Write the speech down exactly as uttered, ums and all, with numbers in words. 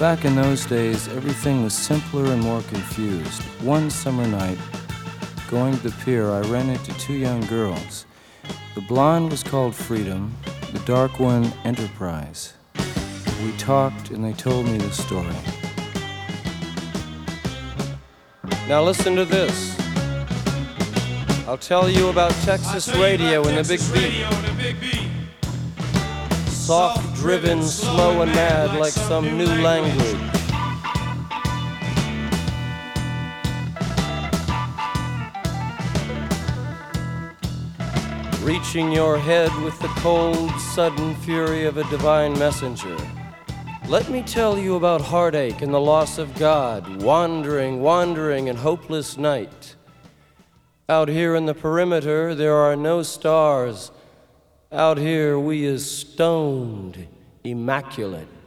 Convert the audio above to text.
Back in those days, everything was simpler and more confused. One summer night, going to the pier, I ran into two young girls. The blonde was called Freedom, the dark one Enterprise. We talked and they told me the story. Now listen to this. I'll tell you about Texas radio and the Big Beat. Soft, driven, slow and mad like some new language. Reaching your head with the cold, sudden fury of a divine messenger. Let me tell you about heartache and the loss of God, wandering, wandering in hopeless night. Out here in the perimeter, there are no stars. Out here, we is stoned, immaculate.